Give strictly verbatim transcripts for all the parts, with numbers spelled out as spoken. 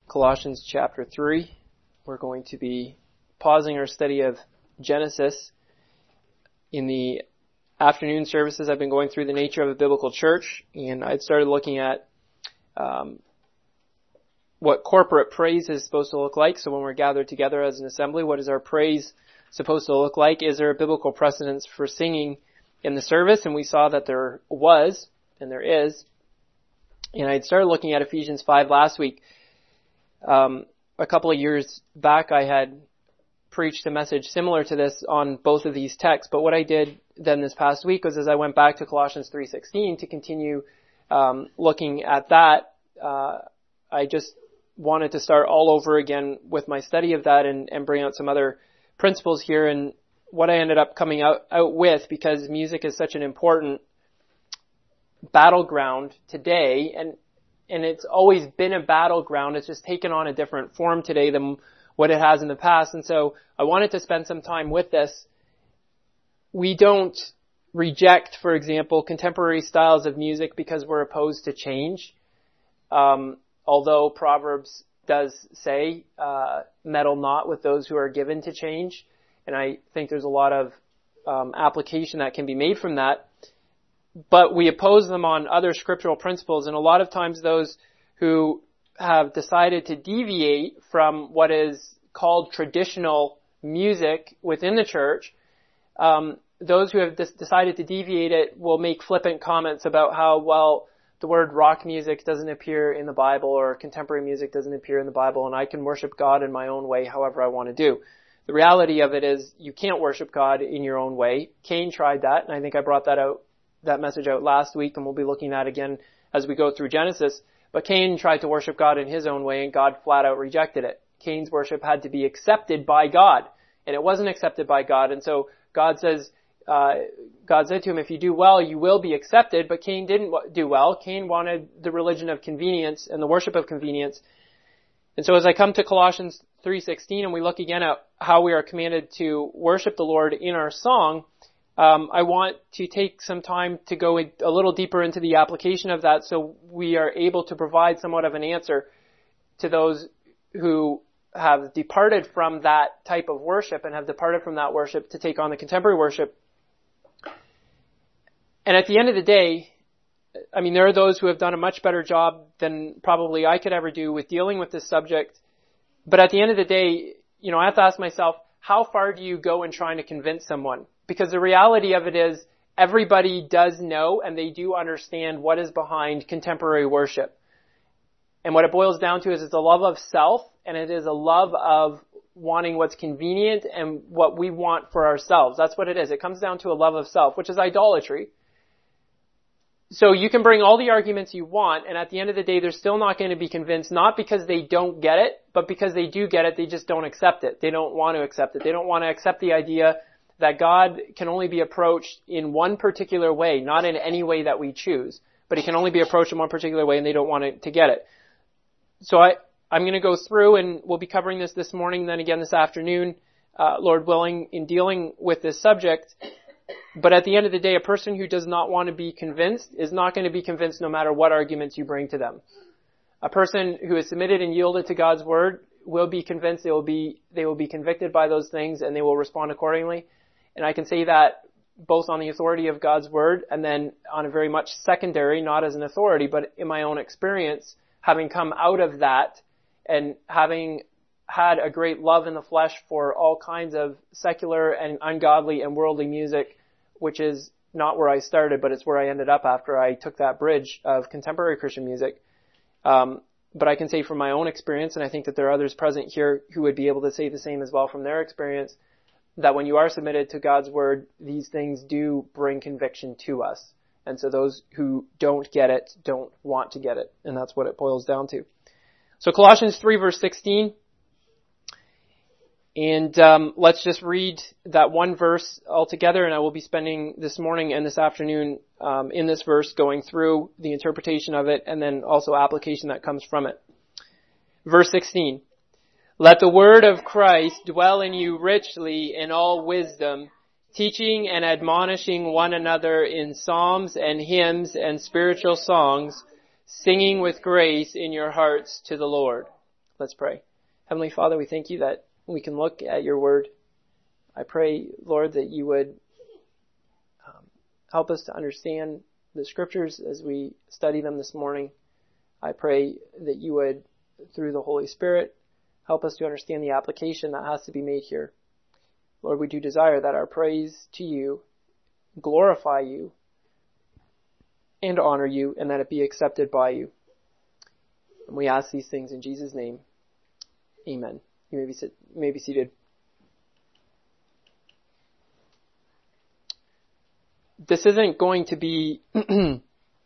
Colossians chapter three. We're going to be pausing our study of Genesis. In the afternoon services, I've been going through the nature of a biblical church, and I'd started looking at um, what corporate praise is supposed to look like. So when we're gathered together as an assembly, what is our praise supposed to look like? Is there a biblical precedence for singing in the service? And we saw that there was, and there is. And I'd started looking at Ephesians five last week. Um, a couple of years back, I had preached a message similar to this on both of these texts. But what I did then this past week was, as I went back to Colossians three sixteen to continue um, looking at that, uh, I just wanted to start all over again with my study of that and, and bring out some other principles here. And what I ended up coming out, out with, because music is such an important battleground today, and and it's always been a battleground. It's just taken on a different form today than what it has in the past. And so I wanted to spend some time with this. We don't reject, for example, contemporary styles of music because we're opposed to change. Um, although Proverbs does say, uh, meddle not with those who are given to change. And I think there's a lot of um, application that can be made from that. But we oppose them on other scriptural principles, and a lot of times those who have decided to deviate from what is called traditional music within the church, um, those who have des- decided to deviate it will make flippant comments about how, well, the word rock music doesn't appear in the Bible, or contemporary music doesn't appear in the Bible, and I can worship God in my own way however I want to do. The reality of it is you can't worship God in your own way. Cain tried that, and I think I brought that out that message out last week, and we'll be looking at again as we go through Genesis. But Cain tried to worship God in his own way, and God flat out rejected it. Cain's worship had to be accepted by God, and it wasn't accepted by God. And so God says, uh, God said to him, if you do well, you will be accepted. But Cain didn't do well. Cain wanted the religion of convenience and the worship of convenience. And so as I come to Colossians three sixteen, and we look again at how we are commanded to worship the Lord in our song, Um, I want to take some time to go a little deeper into the application of that, so we are able to provide somewhat of an answer to those who have departed from that type of worship and have departed from that worship to take on the contemporary worship. And at the end of the day, I mean, there are those who have done a much better job than probably I could ever do with dealing with this subject. But at the end of the day, you know, I have to ask myself, how far do you go in trying to convince someone? Because the reality of it is everybody does know and they do understand what is behind contemporary worship. And what it boils down to is it's a love of self, and it is a love of wanting what's convenient and what we want for ourselves. That's what it is. It comes down to a love of self, which is idolatry. So you can bring all the arguments you want, and at the end of the day, they're still not going to be convinced, not because they don't get it, but because they do get it, they just don't accept it. They don't want to accept it. They don't want to accept the idea that God can only be approached in one particular way, not in any way that we choose, but he can only be approached in one particular way, and they don't want it to get it. So I, I'm going to go through, and we'll be covering this this morning, then again this afternoon, uh, Lord willing, in dealing with this subject. But at the end of the day, a person who does not want to be convinced is not going to be convinced no matter what arguments you bring to them. A person who is submitted and yielded to God's word will be convinced. They will be, they will be convicted by those things, and they will respond accordingly. And I can say that both on the authority of God's word, and then on a very much secondary, not as an authority, but in my own experience, having come out of that and having had a great love in the flesh for all kinds of secular and ungodly and worldly music, which is not where I started, but it's where I ended up after I took that bridge of contemporary Christian music. Um, but I can say from my own experience, and I think that there are others present here who would be able to say the same as well from their experience, that when you are submitted to God's word, these things do bring conviction to us. And so those who don't get it don't want to get it. And that's what it boils down to. So Colossians three verse sixteen. And um, let's just read that one verse altogether, and I will be spending this morning and this afternoon um, in this verse going through the interpretation of it and then also application that comes from it. Verse sixteen. Let the word of Christ dwell in you richly in all wisdom, teaching and admonishing one another in psalms and hymns and spiritual songs, singing with grace in your hearts to the Lord. Let's pray. Heavenly Father, we thank you that we can look at your word. I pray, Lord, that you would um, help us to understand the scriptures as we study them this morning. I pray that you would, through the Holy Spirit, help us to understand the application that has to be made here. Lord, we do desire that our praise to you glorify you and honor you, and that it be accepted by you. And we ask these things in Jesus' name. Amen. You may be, sit, you may be seated. This isn't going to be um,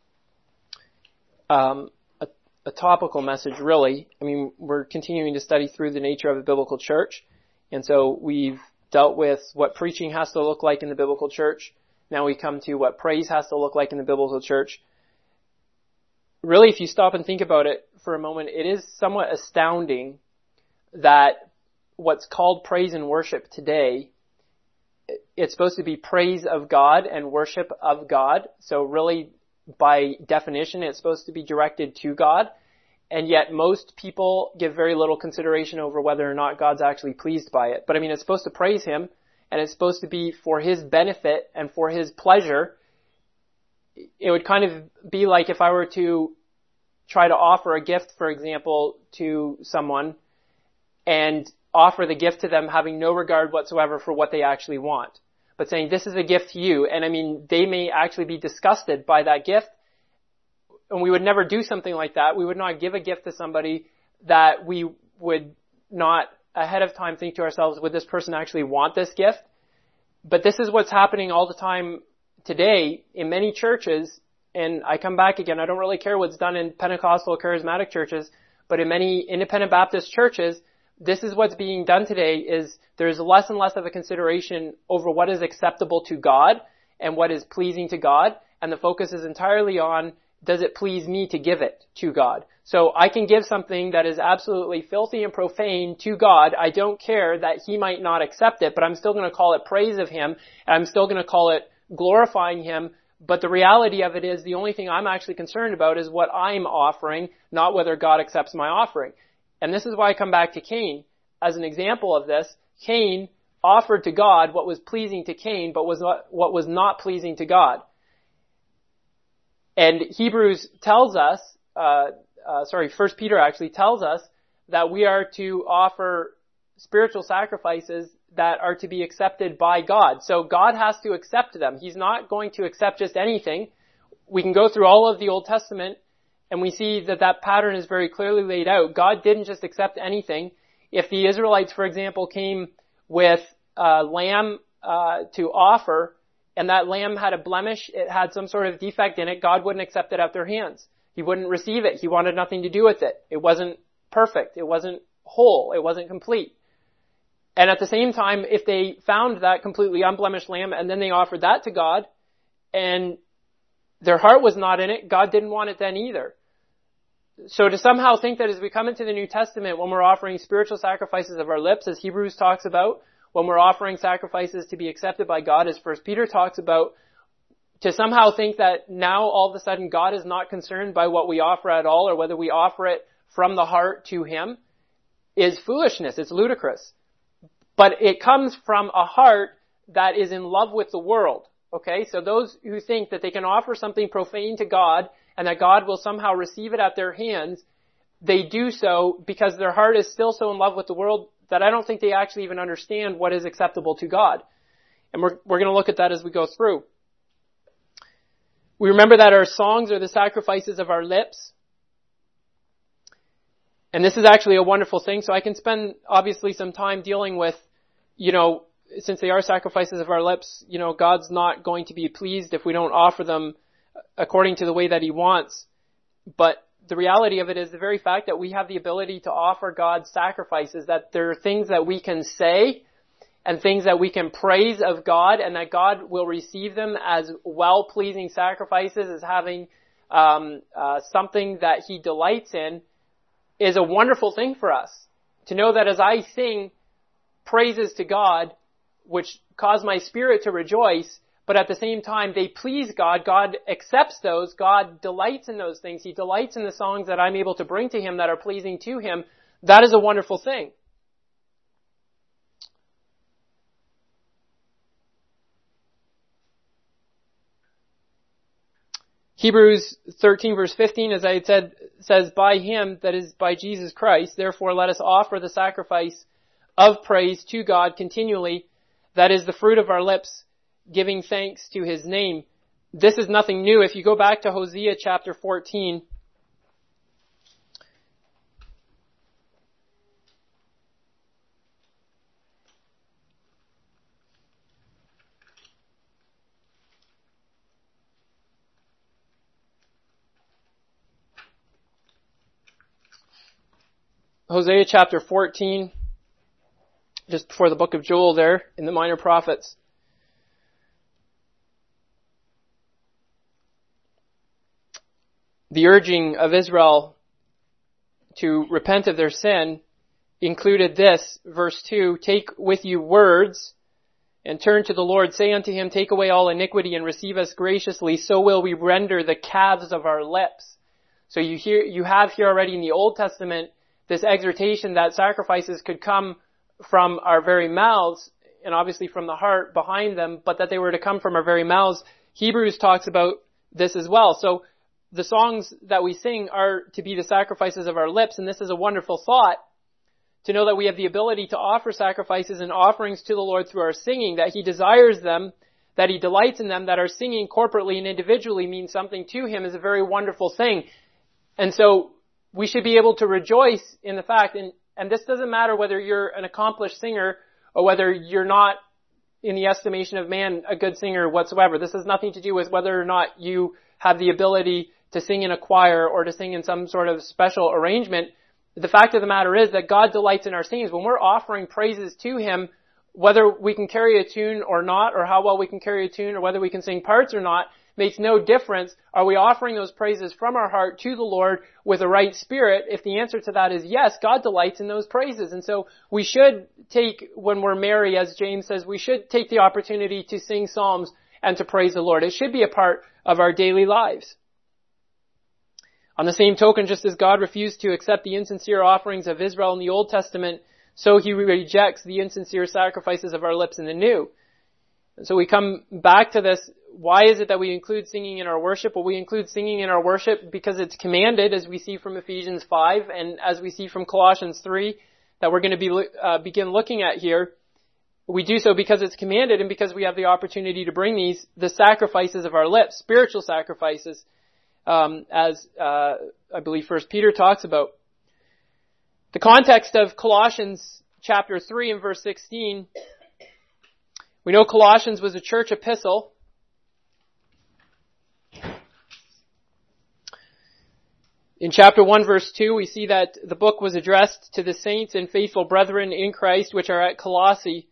a, a topical message, really. I mean, we're continuing to study through the nature of a biblical church. And so we've dealt with what preaching has to look like in the biblical church. Now we come to what praise has to look like in the biblical church. Really, if you stop and think about it for a moment, it is somewhat astounding that what's called praise and worship today, it's supposed to be praise of God and worship of God. So really, by definition, it's supposed to be directed to God. And yet most people give very little consideration over whether or not God's actually pleased by it. But I mean, it's supposed to praise him, and it's supposed to be for his benefit and for his pleasure. It would kind of be like if I were to try to offer a gift, for example, to someone and offer the gift to them having no regard whatsoever for what they actually want, but saying, this is a gift to you. And I mean, they may actually be disgusted by that gift. And we would never do something like that. We would not give a gift to somebody that we would not ahead of time think to ourselves, would this person actually want this gift? But this is what's happening all the time today in many churches. And I come back again, I don't really care what's done in Pentecostal charismatic churches, but in many independent Baptist churches, this is what's being done today, is there's less and less of a consideration over what is acceptable to God and what is pleasing to God. And the focus is entirely on, does it please me to give it to God? So I can give something that is absolutely filthy and profane to God. I don't care that he might not accept it, but I'm still going to call it praise of him. And I'm still going to call it glorifying him. But the reality of it is the only thing I'm actually concerned about is what I'm offering, not whether God accepts my offering. And this is why I come back to Cain as an example of this. Cain offered to God what was pleasing to Cain, but was not, what was not pleasing to God. And Hebrews tells us, uh, uh, sorry, First Peter actually tells us that we are to offer spiritual sacrifices that are to be accepted by God. So God has to accept them. He's not going to accept just anything. We can go through all of the Old Testament and we see that that pattern is very clearly laid out. God didn't just accept anything. If the Israelites, for example, came with a lamb uh, to offer, and that lamb had a blemish, it had some sort of defect in it, God wouldn't accept it at their hands. He wouldn't receive it. He wanted nothing to do with it. It wasn't perfect. It wasn't whole. It wasn't complete. And at the same time, if they found that completely unblemished lamb and then they offered that to God and their heart was not in it, God didn't want it then either. So to somehow think that as we come into the New Testament, when we're offering spiritual sacrifices of our lips, as Hebrews talks about, when we're offering sacrifices to be accepted by God, as First Peter talks about, to somehow think that now all of a sudden God is not concerned by what we offer at all or whether we offer it from the heart to him is foolishness. It's ludicrous. But it comes from a heart that is in love with the world. Okay? So those who think that they can offer something profane to God and that God will somehow receive it at their hands, they do so because their heart is still so in love with the world that I don't think they actually even understand what is acceptable to God. And we're, we're going to look at that as we go through. We remember that our songs are the sacrifices of our lips. And this is actually a wonderful thing. So I can spend obviously some time dealing with, you know, since they are sacrifices of our lips, you know, God's not going to be pleased if we don't offer them according to the way that he wants. But the reality of it is the very fact that we have the ability to offer God sacrifices, that there are things that we can say and things that we can praise of God, and that God will receive them as well-pleasing sacrifices, as having um, uh, something that he delights in, is a wonderful thing for us. To know that as I sing praises to God, which cause my spirit to rejoice, but at the same time they please God, God accepts those, God delights in those things, he delights in the songs that I'm able to bring to him that are pleasing to him, that is a wonderful thing. Hebrews thirteen verse fifteen, as I had said, says, by him, that is by Jesus Christ, therefore let us offer the sacrifice of praise to God continually, that is the fruit of our lips, giving thanks to his name. This is nothing new. If you go back to Hosea chapter fourteen, Hosea chapter fourteen, just before the book of Joel there, in the Minor Prophets. The urging of Israel to repent of their sin included this, verse two, take with you words and turn to the Lord. Say unto him, take away all iniquity and receive us graciously. So will we render the calves of our lips. So you hear, you have here already in the Old Testament this exhortation that sacrifices could come from our very mouths, and obviously from the heart behind them, but that they were to come from our very mouths. Hebrews talks about this as well. So the songs that we sing are to be the sacrifices of our lips, and this is a wonderful thought, to know that we have the ability to offer sacrifices and offerings to the Lord through our singing, that he desires them, that he delights in them, that our singing corporately and individually means something to him is a very wonderful thing. And so we should be able to rejoice in the fact, and, and this doesn't matter whether you're an accomplished singer or whether you're not, in the estimation of man, a good singer whatsoever. This has nothing to do with whether or not you have the ability to sing in a choir or to sing in some sort of special arrangement. The fact of the matter is that God delights in our singings. When we're offering praises to him, whether we can carry a tune or not, or how well we can carry a tune, or whether we can sing parts or not, makes no difference. Are we offering those praises from our heart to the Lord with a right spirit? If the answer to that is yes, God delights in those praises. And so we should take, when we're merry, as James says, we should take the opportunity to sing psalms and to praise the Lord. It should be a part of our daily lives. On the same token, just as God refused to accept the insincere offerings of Israel in the Old Testament, so he rejects the insincere sacrifices of our lips in the New. And so we come back to this. Why is it that we include singing in our worship? Well, we include singing in our worship because it's commanded, as we see from Ephesians five and as we see from Colossians three, that we're going to be uh, begin looking at here. We do so because it's commanded and because we have the opportunity to bring these, the sacrifices of our lips, spiritual sacrifices, um, as uh, I believe First Peter talks about. The context of Colossians chapter three and verse sixteen, we know Colossians was a church epistle. In chapter one verse two, we see that the book was addressed to the saints and faithful brethren in Christ which are at Colossae.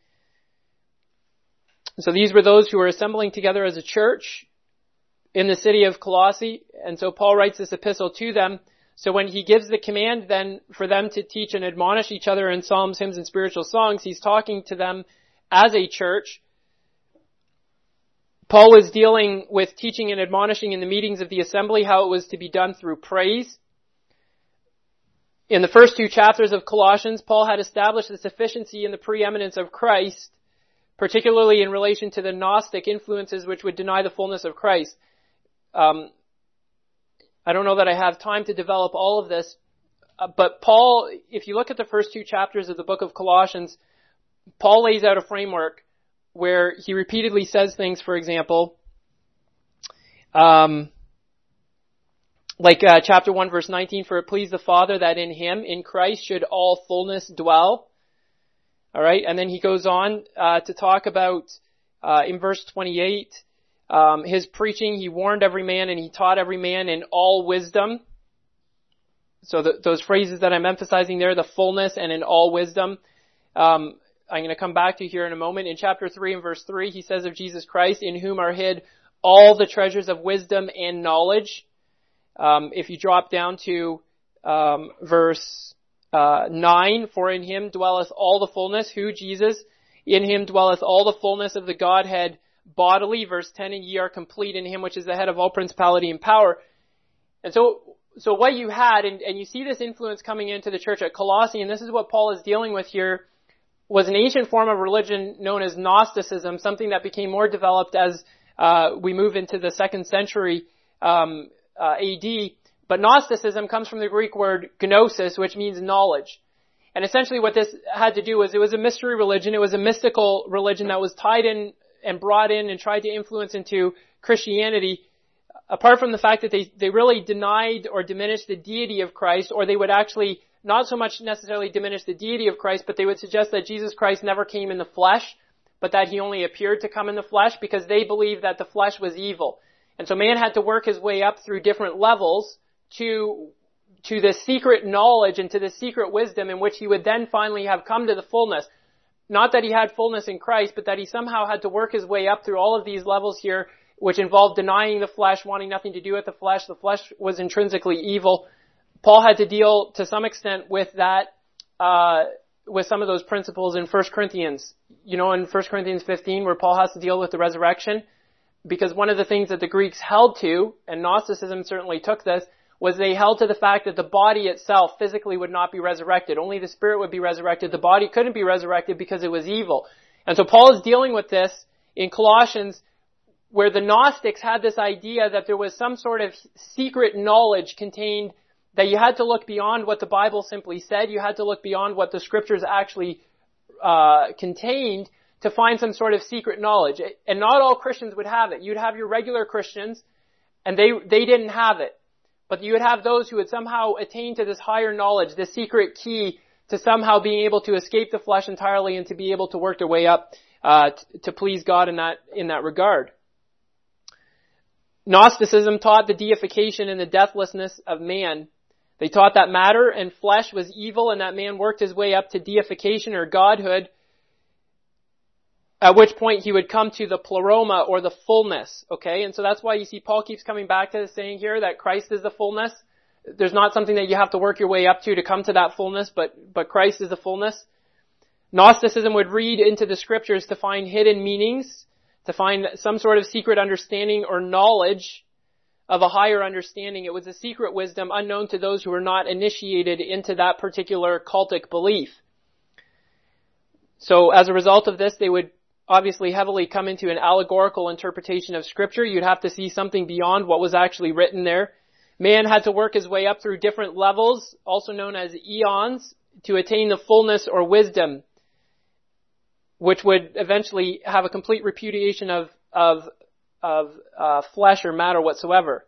So these were those who were assembling together as a church in the city of Colossae. And so Paul writes this epistle to them. So when he gives the command then for them to teach and admonish each other in psalms, hymns, and spiritual songs, he's talking to them as a church. Paul was dealing with teaching and admonishing in the meetings of the assembly, how it was to be done through praise. In the first two chapters of Colossians, Paul had established the sufficiency and the preeminence of Christ, particularly in relation to the Gnostic influences which would deny the fullness of Christ. Um, I don't know that I have time to develop all of this, uh, but Paul, if you look at the first two chapters of the book of Colossians, Paul lays out a framework where he repeatedly says things, for example, um, like uh, chapter one, verse nineteen, for it pleased the Father that in him, in Christ, should all fullness dwell. All right, and then he goes on uh, to talk about, uh, in verse twenty-eight, um, his preaching, he warned every man and he taught every man in all wisdom. So the, those phrases that I'm emphasizing there, the fullness and in all wisdom, um, I'm going to come back to here in a moment. In chapter three and verse three, he says of Jesus Christ, in whom are hid all the treasures of wisdom and knowledge. Um, if you drop down to um, verse uh, nine, for in him dwelleth all the fullness, who? Jesus. In him dwelleth all the fullness of the Godhead bodily. Verse ten, and ye are complete in him which is the head of all principality and power. And so so what you had, and, and you see this influence coming into the church at Colossae, and this is what Paul is dealing with here, was an ancient form of religion known as Gnosticism, something that became more developed as uh, we move into the second century um, uh, A D. But Gnosticism comes from the Greek word gnosis, which means knowledge. And essentially what this had to do was it was a mystery religion. It was a mystical religion that was tied in and brought in and tried to influence into Christianity, apart from the fact that they, they really denied or diminished the deity of Christ, or they would actually not so much necessarily diminish the deity of Christ, but they would suggest that Jesus Christ never came in the flesh, but that he only appeared to come in the flesh, because they believed that the flesh was evil. And so man had to work his way up through different levels to to the secret knowledge and to the secret wisdom in which he would then finally have come to the fullness. Not that he had fullness in Christ, but that he somehow had to work his way up through all of these levels here, which involved denying the flesh, wanting nothing to do with the flesh. The flesh was intrinsically evil. Paul had to deal to some extent with that, uh, with some of those principles in First Corinthians. You know, in First Corinthians fifteen, where Paul has to deal with the resurrection, because one of the things that the Greeks held to, and Gnosticism certainly took this, was they held to the fact that the body itself physically would not be resurrected. Only the spirit would be resurrected. The body couldn't be resurrected because it was evil. And so Paul is dealing with this in Colossians, where the Gnostics had this idea that there was some sort of secret knowledge contained, that you had to look beyond what the Bible simply said. You had to look beyond what the scriptures actually uh contained to find some sort of secret knowledge. And not all Christians would have it. You'd have your regular Christians, and they they didn't have it. But you would have those who would somehow attain to this higher knowledge, this secret key to somehow being able to escape the flesh entirely and to be able to work their way up uh t- to please God in that in that regard. Gnosticism taught the deification and the deathlessness of man. They taught that matter and flesh was evil and that man worked his way up to deification or godhood, at which point he would come to the pleroma, or the fullness, okay? And so that's why you see Paul keeps coming back to the saying here that Christ is the fullness. There's not something that you have to work your way up to to come to that fullness, but, but Christ is the fullness. Gnosticism would read into the scriptures to find hidden meanings, to find some sort of secret understanding or knowledge of a higher understanding. It was a secret wisdom unknown to those who were not initiated into that particular cultic belief. So as a result of this, they would obviously heavily come into an allegorical interpretation of Scripture. You'd have to see something beyond what was actually written there. Man had to work his way up through different levels, also known as eons, to attain the fullness or wisdom, which would eventually have a complete repudiation of of of uh, flesh or matter whatsoever.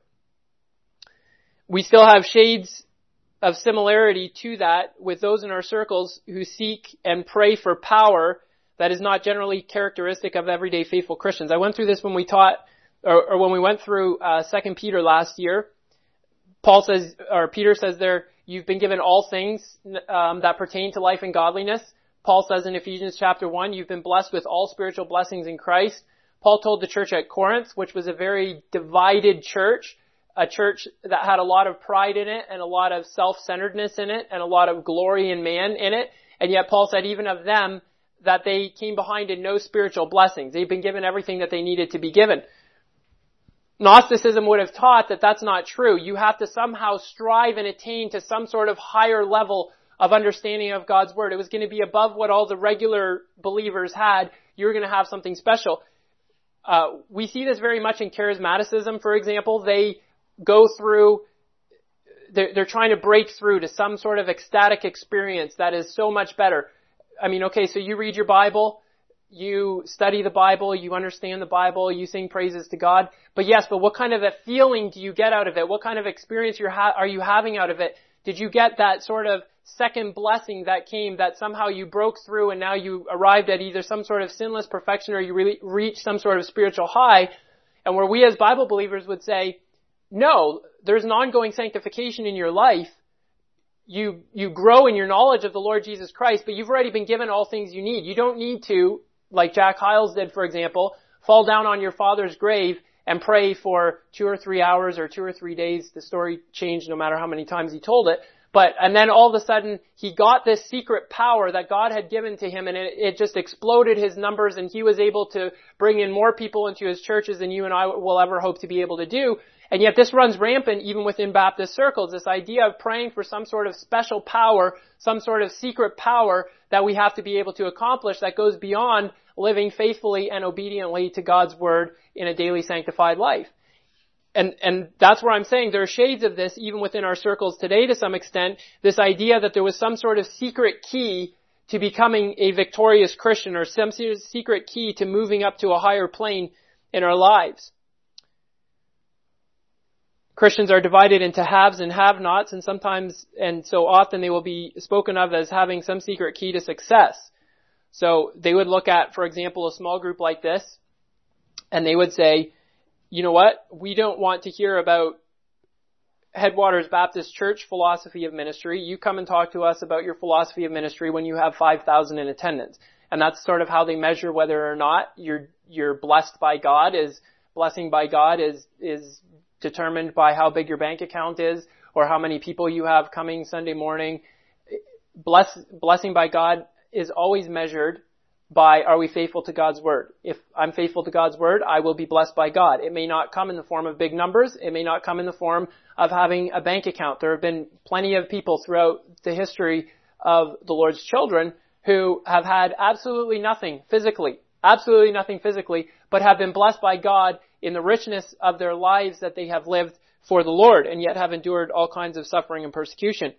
We still have shades of similarity to that with those in our circles who seek and pray for power that is not generally characteristic of everyday faithful Christians. I went through this when we taught, or, or when we went through uh, Second Peter last year. Paul says, or Peter says there, you've been given all things um, that pertain to life and godliness. Paul says in Ephesians chapter one, you've been blessed with all spiritual blessings in Christ. Paul told the church at Corinth, which was a very divided church, a church that had a lot of pride in it and a lot of self-centeredness in it and a lot of glory in man in it. And yet Paul said even of them that they came behind in no spiritual blessings. They've been given everything that they needed to be given. Gnosticism would have taught that that's not true. You have to somehow strive and attain to some sort of higher level of understanding of God's Word. It was going to be above what all the regular believers had. You were going to have something special. Uh, we see this very much in charismaticism, for example. They go through, they're, they're trying to break through to some sort of ecstatic experience that is so much better. I mean, okay, so you read your Bible, you study the Bible, you understand the Bible, you sing praises to God. But yes, but what kind of a feeling do you get out of it? What kind of experience you're ha- are you having out of it? Did you get that sort of second blessing that came, that somehow you broke through and now you arrived at either some sort of sinless perfection or you really reached some sort of spiritual high? And where we as Bible believers would say, no, there's an ongoing sanctification in your life. You, you grow in your knowledge of the Lord Jesus Christ, but you've already been given all things you need. You don't need to, like Jack Hyles did, for example, fall down on your father's grave and pray for two or three hours or two or three days. The story changed no matter how many times he told it. But, and then all of a sudden, he got this secret power that God had given to him, and it, it just exploded his numbers, and he was able to bring in more people into his churches than you and I will ever hope to be able to do. And yet this runs rampant even within Baptist circles, this idea of praying for some sort of special power, some sort of secret power that we have to be able to accomplish that goes beyond living faithfully and obediently to God's word in a daily sanctified life. And, and that's where I'm saying there are shades of this even within our circles today to some extent, this idea that there was some sort of secret key to becoming a victorious Christian or some secret key to moving up to a higher plane in our lives. Christians are divided into haves and have-nots, and sometimes, and so often they will be spoken of as having some secret key to success. So they would look at, for example, a small group like this, and they would say, you know what, we don't want to hear about Headwaters Baptist Church philosophy of ministry. You come and talk to us about your philosophy of ministry when you have five thousand in attendance. And that's sort of how they measure whether or not you're, you're blessed by God. Is blessing by God is, is determined by how big your bank account is or how many people you have coming Sunday morning. Bless, blessing by God is always measured by, are we faithful to God's word? If I'm faithful to God's word, I will be blessed by God. It may not come in the form of big numbers. It may not come in the form of having a bank account. There have been plenty of people throughout the history of the Lord's children who have had absolutely nothing physically, absolutely nothing physically, but have been blessed by God in the richness of their lives that they have lived for the Lord, and yet have endured all kinds of suffering and persecution.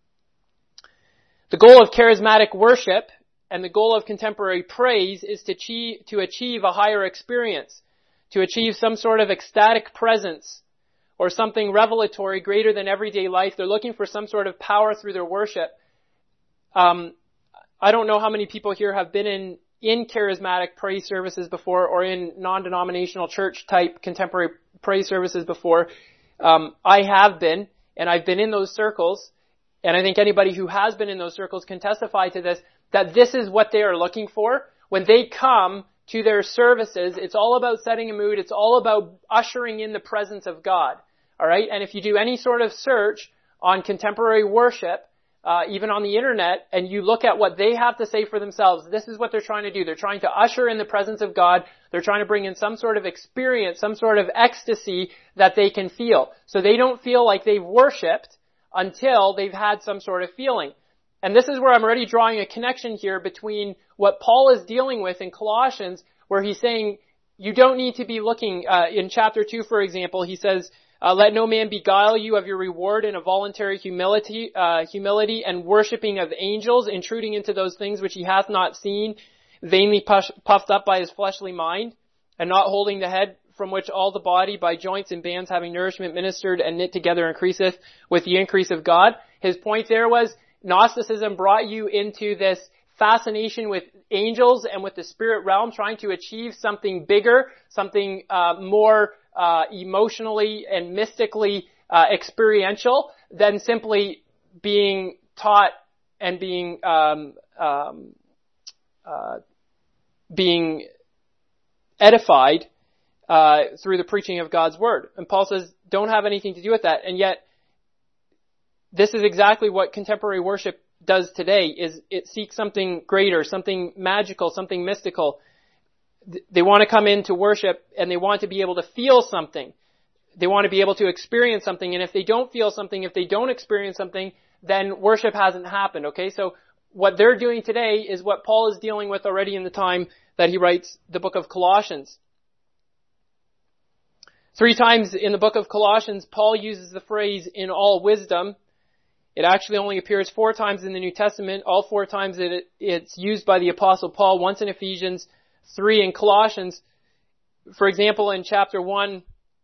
The goal of charismatic worship and the goal of contemporary praise is to achieve, to achieve a higher experience, to achieve some sort of ecstatic presence or something revelatory greater than everyday life. They're looking for some sort of power through their worship. Um, I don't know how many people here have been in, in charismatic praise services before or in non-denominational church type contemporary praise services before. Um, I have been, and I've been in those circles, and I think anybody who has been in those circles can testify to this, that this is what they are looking for. When they come to their services, it's all about setting a mood. It's all about ushering in the presence of God. All right? And if you do any sort of search on contemporary worship, uh, even on the internet, and you look at what they have to say for themselves, this is what they're trying to do. They're trying to usher in the presence of God. They're trying to bring in some sort of experience, some sort of ecstasy that they can feel. So they don't feel like they've worshiped until they've had some sort of feeling. And this is where I'm already drawing a connection here between what Paul is dealing with in Colossians, where he's saying you don't need to be looking, uh, in chapter two, for example, he says, uh, let no man beguile you of your reward in a voluntary humility, uh, humility and worshiping of angels, intruding into those things which he hath not seen, vainly push, puffed up by his fleshly mind, and not holding the head, from which all the body by joints and bands having nourishment ministered and knit together increaseth with the increase of God. His point there was, Gnosticism brought you into this fascination with angels and with the spirit realm, trying to achieve something bigger, something uh, more uh, emotionally and mystically uh, experiential than simply being taught and being um, um, uh, being edified uh, through the preaching of God's word. And Paul says, don't have anything to do with that. And yet, this is exactly what contemporary worship does today, is it seeks something greater, something magical, something mystical. They want to come in to worship and they want to be able to feel something. They want to be able to experience something. And if they don't feel something, if they don't experience something, then worship hasn't happened, okay? So what they're doing today is what Paul is dealing with already in the time that he writes the book of Colossians. Three times in the book of Colossians, Paul uses the phrase, in all wisdom. It actually only appears four times in the New Testament. All four times it, it's used by the Apostle Paul, once in Ephesians, three in Colossians. For example, in chapter one,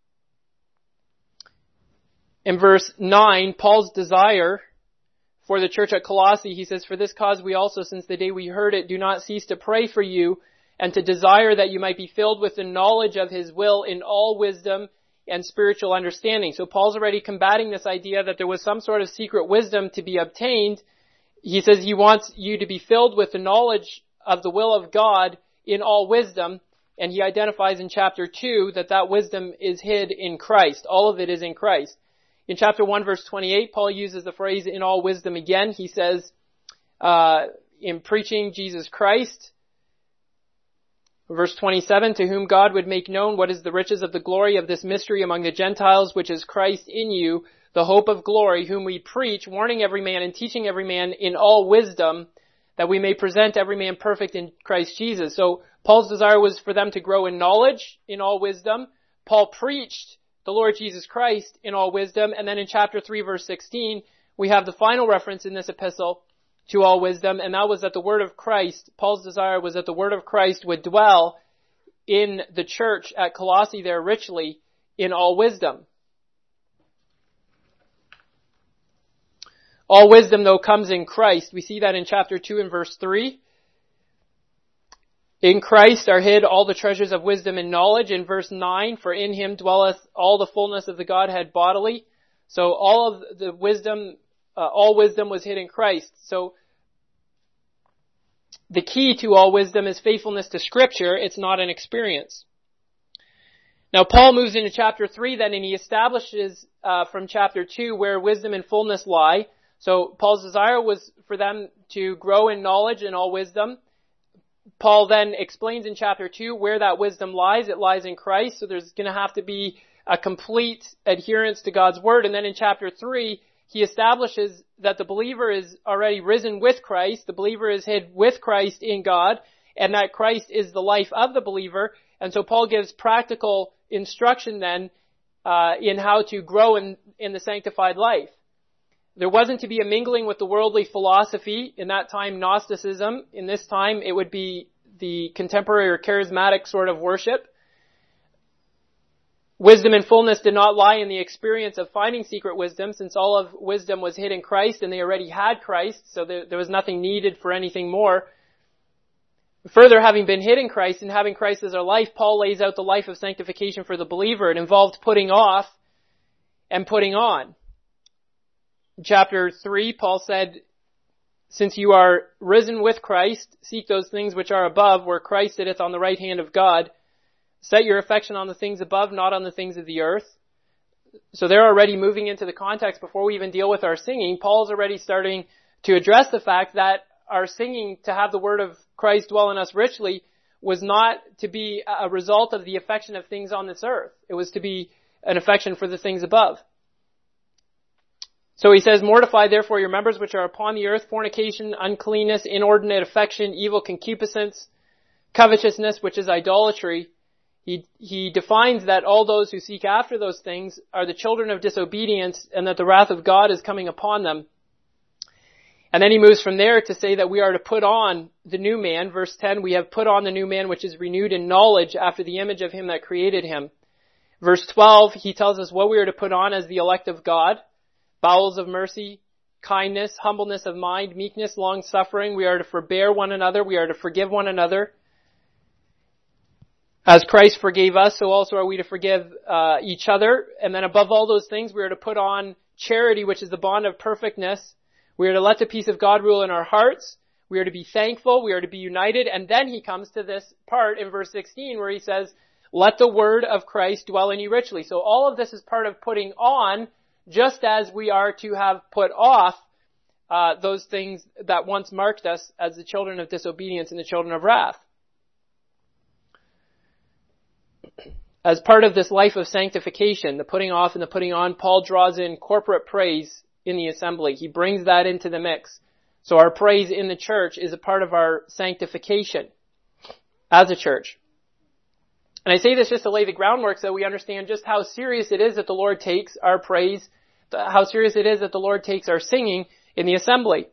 in verse nine, Paul's desire for the church at Colossae, he says, for this cause we also, since the day we heard it, do not cease to pray for you and to desire that you might be filled with the knowledge of his will in all wisdom and spiritual understanding. So Paul's already combating this idea that there was some sort of secret wisdom to be obtained. He says he wants you to be filled with the knowledge of the will of God in all wisdom. And he identifies in chapter two that that wisdom is hid in Christ. All of it is in Christ. In chapter one, verse twenty-eight, Paul uses the phrase in all wisdom again. He says, uh, in preaching Jesus Christ, Verse twenty-seven, to whom God would make known what is the riches of the glory of this mystery among the Gentiles, which is Christ in you, the hope of glory, whom we preach, warning every man and teaching every man in all wisdom, that we may present every man perfect in Christ Jesus. So Paul's desire was for them to grow in knowledge, in all wisdom. Paul preached the Lord Jesus Christ in all wisdom. And then in chapter three, verse sixteen, we have the final reference in this epistle to all wisdom, and that was that the word of Christ, Paul's desire was that the word of Christ would dwell in the church at Colossae there richly in all wisdom. All wisdom, though, comes in Christ. We see that in chapter two and verse three. In Christ are hid all the treasures of wisdom and knowledge. In verse nine, for in him dwelleth all the fullness of the Godhead bodily. So all of the wisdom, uh, all wisdom was hid in Christ. So the key to all wisdom is faithfulness to Scripture. It's not an experience. Now Paul moves into chapter three then, and he establishes uh, from chapter two where wisdom and fullness lie. So Paul's desire was for them to grow in knowledge and all wisdom. Paul then explains in chapter two where that wisdom lies. It lies in Christ. So there's going to have to be a complete adherence to God's word. And then in chapter three, he establishes that the believer is already risen with Christ. The believer is hid with Christ in God, and that Christ is the life of the believer. And so Paul gives practical instruction then uh, in how to grow in, in the sanctified life. There wasn't to be a mingling with the worldly philosophy. In that time, Gnosticism. In this time, it would be the contemporary or charismatic sort of worship. Wisdom and fullness did not lie in the experience of finding secret wisdom, since all of wisdom was hid in Christ and they already had Christ, so there, there was nothing needed for anything more. Further, having been hid in Christ and having Christ as our life, Paul lays out the life of sanctification for the believer. It involved putting off and putting on. In chapter three, Paul said, since you are risen with Christ, seek those things which are above, where Christ sitteth on the right hand of God. Set your affection on the things above, not on the things of the earth. So they're already moving into the context before we even deal with our singing. Paul's already starting to address the fact that our singing, to have the word of Christ dwell in us richly, was not to be a result of the affection of things on this earth. It was to be an affection for the things above. So he says, mortify therefore your members which are upon the earth, fornication, uncleanness, inordinate affection, evil concupiscence, covetousness, which is idolatry. He, he defines that all those who seek after those things are the children of disobedience, and that the wrath of God is coming upon them. And then he moves from there to say that we are to put on the new man. Verse ten, we have put on the new man which is renewed in knowledge after the image of him that created him. Verse twelve, he tells us what we are to put on as the elect of God. Bowels of mercy, kindness, humbleness of mind, meekness, long-suffering. We are to forbear one another. We are to forgive one another. As Christ forgave us, so also are we to forgive uh, each other. And then above all those things, we are to put on charity, which is the bond of perfectness. We are to let the peace of God rule in our hearts. We are to be thankful. We are to be united. And then he comes to this part in verse sixteen where he says, let the word of Christ dwell in you richly. So all of this is part of putting on, just as we are to have put off uh, those things that once marked us as the children of disobedience and the children of wrath. As part of this life of sanctification, the putting off and the putting on, Paul draws in corporate praise in the assembly. He brings that into the mix. So our praise in the church is a part of our sanctification as a church. And I say this just to lay the groundwork so we understand just how serious it is that the Lord takes our praise, how serious it is that the Lord takes our singing in the assembly.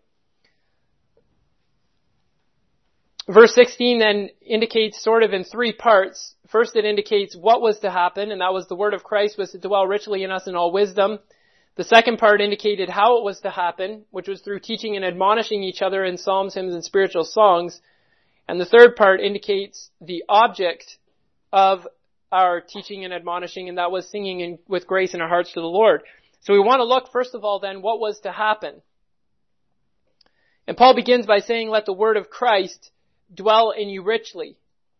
Verse sixteen then indicates sort of in three parts. First, it indicates what was to happen, and that was the word of Christ was to dwell richly in us in all wisdom. The second part indicated how it was to happen, which was through teaching and admonishing each other in psalms, hymns, and spiritual songs. And the third part indicates the object of our teaching and admonishing, and that was singing in, with grace in our hearts to the Lord. So we want to look, first of all, then, what was to happen. And Paul begins by saying, let the word of Christ dwell in you richly.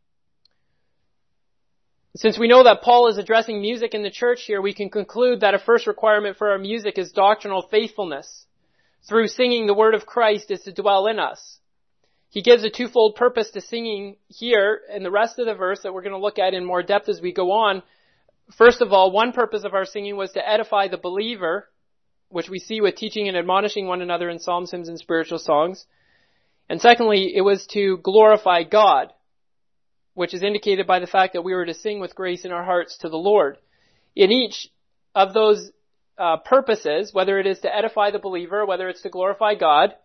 Since we know that Paul is addressing music in the church here, we can conclude that a first requirement for our music is doctrinal faithfulness. Through singing, the word of Christ is to dwell in us. he gives a twofold purpose to singing here in the rest of the verse that we're going to look at in more depth as we go on. First of all, one purpose of our singing was to edify the believer, which we see with teaching and admonishing one another in psalms, hymns, and spiritual songs. And secondly, it was to glorify God, which is indicated by the fact that we were to sing with grace in our hearts to the Lord. In each of those uh, purposes, whether it is to edify the believer, whether it's to glorify God,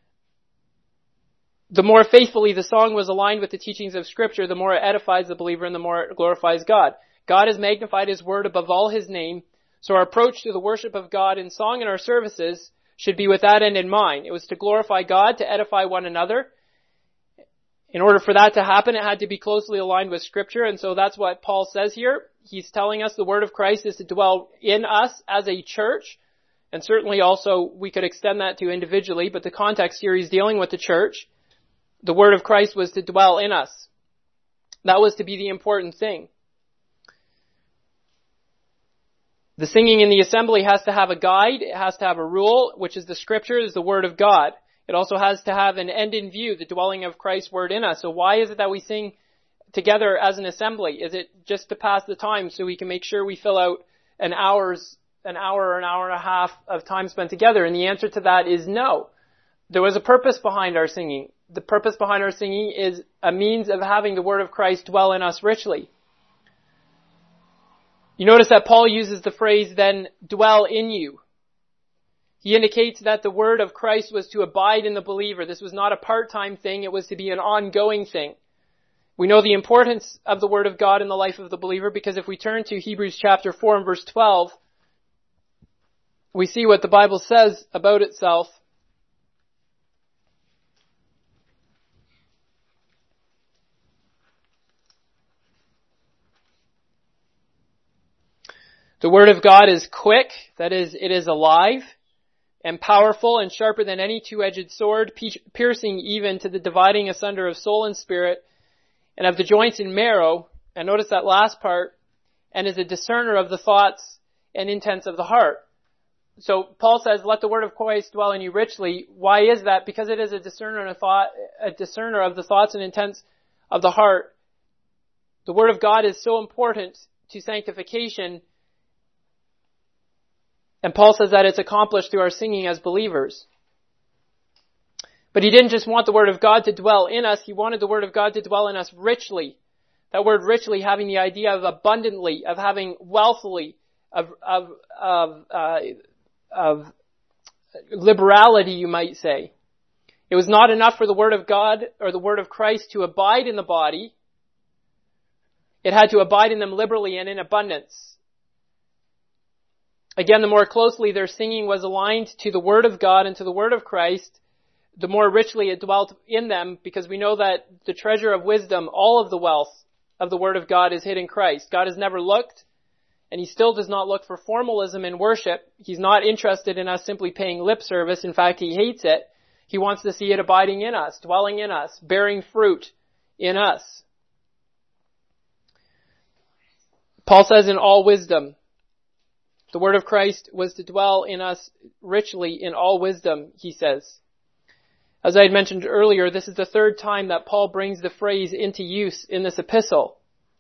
the more faithfully the song was aligned with the teachings of Scripture, the more it edifies the believer and the more it glorifies God. God has magnified His word above all His name, so our approach to the worship of God in song and our services should be with that end in mind. It was to glorify God, to edify one another. In order for that to happen, it had to be closely aligned with Scripture, and so that's what Paul says here. He's telling us the word of Christ is to dwell in us as a church, and certainly also we could extend that to individually, but the context here he's dealing with the church. The word of Christ was to dwell in us. That was to be the important thing. The singing in the assembly has to have a guide. It has to have a rule, which is the Scriptures, the Word of God. It also has to have an end in view, the dwelling of Christ's Word in us. So why is it that we sing together as an assembly? Is it just to pass the time so we can make sure we fill out an hour's, an hour or an hour and a half of time spent together? And the answer to that is no. There was a purpose behind our singing. The purpose behind our singing is a means of having the Word of Christ dwell in us richly. You notice that Paul uses the phrase, then, dwell in you. He indicates that the word of Christ was to abide in the believer. This was not a part-time thing. It was to be an ongoing thing. We know the importance of the word of God in the life of the believer because if we turn to Hebrews chapter four and verse twelve, we see what the Bible says about itself. The word of God is quick, that is, it is alive and powerful and sharper than any two-edged sword, piercing even to the dividing asunder of soul and spirit and of the joints and marrow. And notice that last part, and is a discerner of the thoughts and intents of the heart. So Paul says, let the word of Christ dwell in you richly. Why is that? Because it is a discerner and a thought, a discerner of the thoughts and intents of the heart. The word of God is so important to sanctification. And Paul says that it's accomplished through our singing as believers. But he didn't just want the Word of God to dwell in us, he wanted the Word of God to dwell in us richly. That word richly having the idea of abundantly, of having wealthily, of of of, uh, of liberality, you might say. It was not enough for the Word of God or the Word of Christ to abide in the body. It had to abide in them liberally and in abundance. Again, the more closely their singing was aligned to the Word of God and to the Word of Christ, the more richly it dwelt in them, because we know that the treasure of wisdom, all of the wealth of the Word of God is hid in Christ. God has never looked, and He still does not look for formalism in worship. He's not interested in us simply paying lip service. In fact, He hates it. He wants to see it abiding in us, dwelling in us, bearing fruit in us. Paul says in all wisdom, the word of Christ was to dwell in us richly in all wisdom, he says. As I had mentioned earlier, this is the third time that Paul brings the phrase into use in this epistle.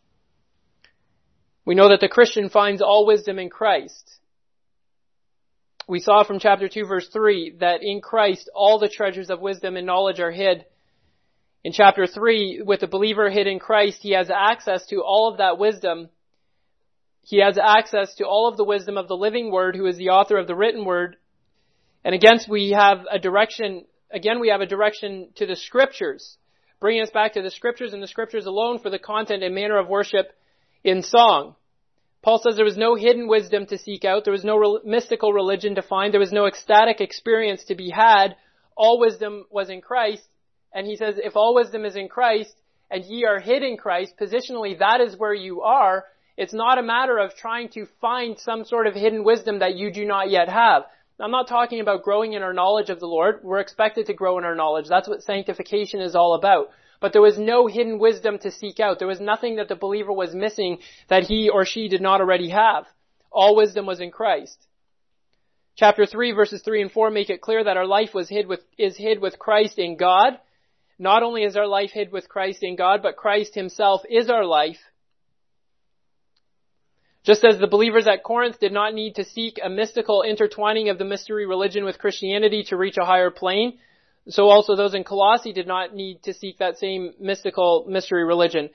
We know that the Christian finds all wisdom in Christ. We saw from chapter two, verse three, that in Christ all the treasures of wisdom and knowledge are hid. In chapter three, with the believer hid in Christ, he has access to all of that wisdom. He has access to all of the wisdom of the living Word, who is the author of the written Word. And again, we have a direction, again, we have a direction to the Scriptures, bringing us back to the Scriptures and the Scriptures alone for the content and manner of worship in song. Paul says there was no hidden wisdom to seek out. There was no re- mystical religion to find. There was no ecstatic experience to be had. All wisdom was in Christ. And he says, if all wisdom is in Christ and ye are hid in Christ, positionally that is where you are. It's not a matter of trying to find some sort of hidden wisdom that you do not yet have. I'm not talking about growing in our knowledge of the Lord. We're expected to grow in our knowledge. That's what sanctification is all about. But there was no hidden wisdom to seek out. There was nothing that the believer was missing that he or she did not already have. All wisdom was in Christ. Chapter three, verses three and four make it clear that our life was hid with, is hid with Christ in God. not only is our life hid with Christ in God, but Christ himself is our life. Just as the believers at Corinth did not need to seek a mystical intertwining of the mystery religion with Christianity to reach a higher plane, so also those in Colossae did not need to seek that same mystical mystery religion.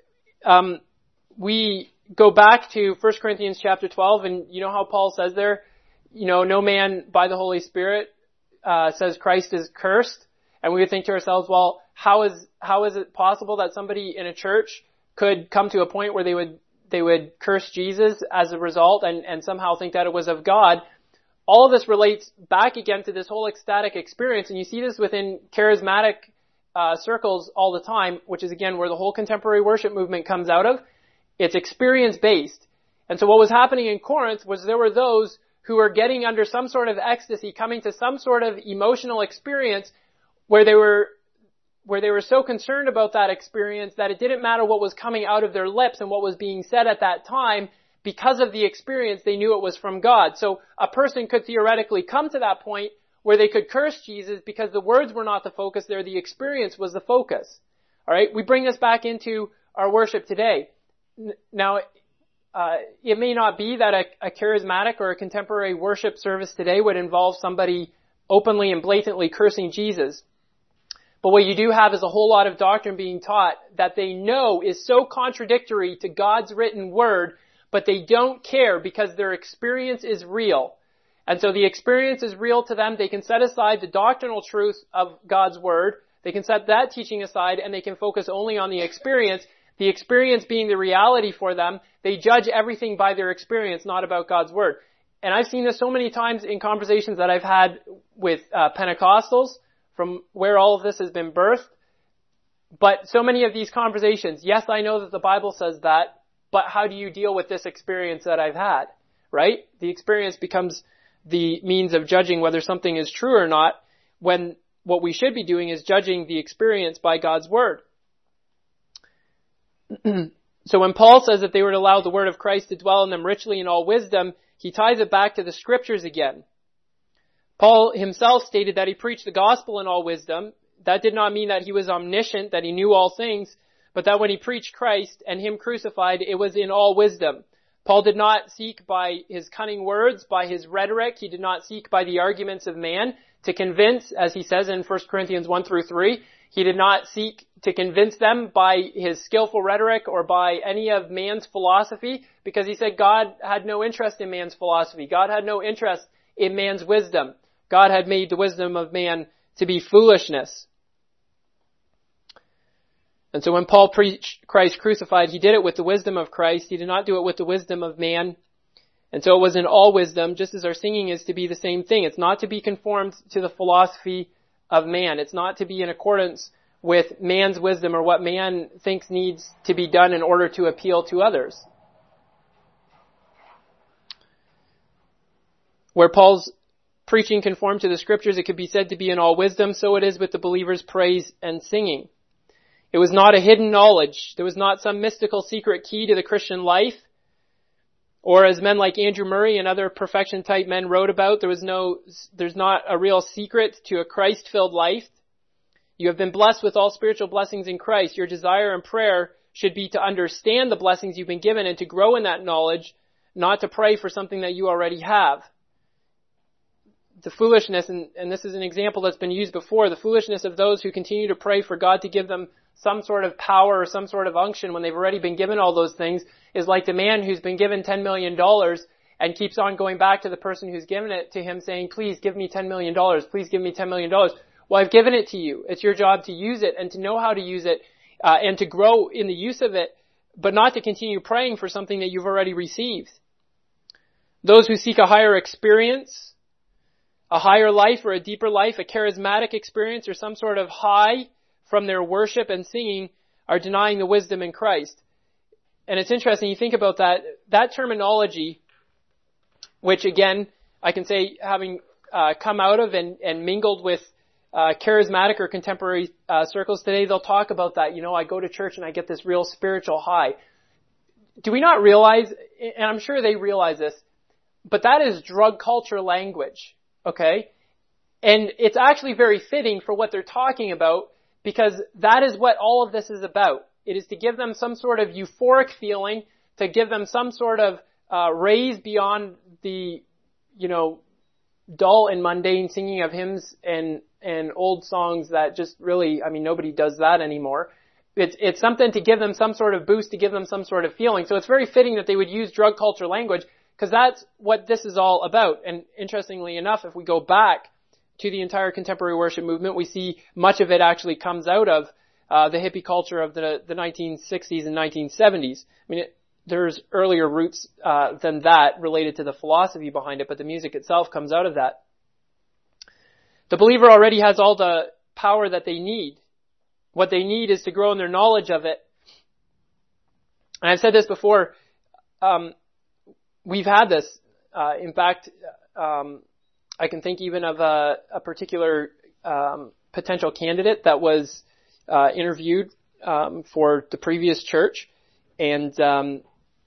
Um, we go back to First Corinthians chapter twelve, and you know how Paul says there, you know, no man by the Holy Spirit uh, says Christ is cursed. And we would think to ourselves, well, how is how is it possible that somebody in a church could come to a point where they would they would curse Jesus as a result and, and somehow think that it was of God? All of this relates back again to this whole ecstatic experience, and you see this within charismatic uh, circles all the time, which is again where the whole contemporary worship movement comes out of. It's experience-based. And so what was happening in Corinth was there were those who were getting under some sort of ecstasy, coming to some sort of emotional experience where they were where they were so concerned about that experience that it didn't matter what was coming out of their lips and what was being said at that time. Because of the experience, they knew it was from God. So a person could theoretically come to that point where they could curse Jesus because the words were not the focus there, the experience was the focus. All right, we bring this back into our worship today. Now, uh, it may not be that a, a charismatic or a contemporary worship service today would involve somebody openly and blatantly cursing Jesus. But what you do have is a whole lot of doctrine being taught that they know is so contradictory to God's written word, but they don't care because their experience is real. And so the experience is real to them. They can set aside the doctrinal truth of God's word. They can set that teaching aside and they can focus only on the experience. The experience being the reality for them. They judge everything by their experience, not about God's word. And I've seen this so many times in conversations that I've had with uh, Pentecostals from where all of this has been birthed. But so many of these conversations, yes, I know that the Bible says that, but how do you deal with this experience that I've had, right? The experience becomes the means of judging whether something is true or not, when what we should be doing is judging the experience by God's word. So when Paul says that they were to allow the word of Christ to dwell in them richly in all wisdom, he ties it back to the scriptures again. Paul himself stated that he preached the gospel in all wisdom. That did not mean that he was omniscient, that he knew all things, but that when he preached Christ and him crucified, it was in all wisdom. Paul did not seek by his cunning words, by his rhetoric. He did not seek by the arguments of man to convince, as he says in First Corinthians one through three. He did not seek to convince them by his skillful rhetoric or by any of man's philosophy, because he said God had no interest in man's philosophy. God had no interest in man's wisdom. God had made the wisdom of man to be foolishness. And so when Paul preached Christ crucified, he did it with the wisdom of Christ. He did not do it with the wisdom of man. And so it was in all wisdom, just as our singing is to be the same thing. It's not to be conformed to the philosophy of man. It's not to be in accordance with man's wisdom or what man thinks needs to be done in order to appeal to others. Where Paul's preaching conformed to the scriptures, it could be said to be in all wisdom, so it is with the believer's praise and singing. It was not a hidden knowledge. There was not some mystical secret key to the Christian life. Or as men like Andrew Murray and other perfection type men wrote about, there was no, there's not a real secret to a Christ-filled life. You have been blessed with all spiritual blessings in Christ. Your desire and prayer should be to understand the blessings you've been given and to grow in that knowledge, not to pray for something that you already have. The foolishness, and, and this is an example that's been used before, the foolishness of those who continue to pray for God to give them some sort of power or some sort of unction when they've already been given all those things is like the man who's been given ten million dollars and keeps on going back to the person who's given it to him saying, please give me ten million dollars, please give me ten million dollars. Well, I've given it to you. It's your job to use it and to know how to use it uh, and to grow in the use of it, but not to continue praying for something that you've already received. Those who seek a higher experience, a higher life or a deeper life, a charismatic experience or some sort of high from their worship and singing are denying the wisdom in Christ. And it's interesting, you think about that, that terminology, which again, I can say having uh, come out of and, and mingled with uh, charismatic or contemporary uh, circles today, they'll talk about that. You know, I go to church and I get this real spiritual high. Do we not realize, and I'm sure they realize this, but that is drug culture language, okay? And it's actually very fitting for what they're talking about, because that is what all of this is about. It is to give them some sort of euphoric feeling, to give them some sort of uh, raise beyond the, you know, dull and mundane singing of hymns and and old songs that just really, I mean, nobody does that anymore. It's it's something to give them some sort of boost, to give them some sort of feeling. So it's very fitting that they would use drug culture language, because that's what this is all about. And interestingly enough, if we go back to the entire contemporary worship movement, we see much of it actually comes out of uh, the hippie culture of the, the nineteen sixties and nineteen seventies. I mean, it, there's earlier roots uh, than that related to the philosophy behind it, but the music itself comes out of that. The believer already has all the power that they need. What they need is to grow in their knowledge of it. And I've said this before, um, we've had this. Uh, in fact, um, I can think even of a, a particular um, potential candidate that was uh, interviewed um, for the previous church, and um,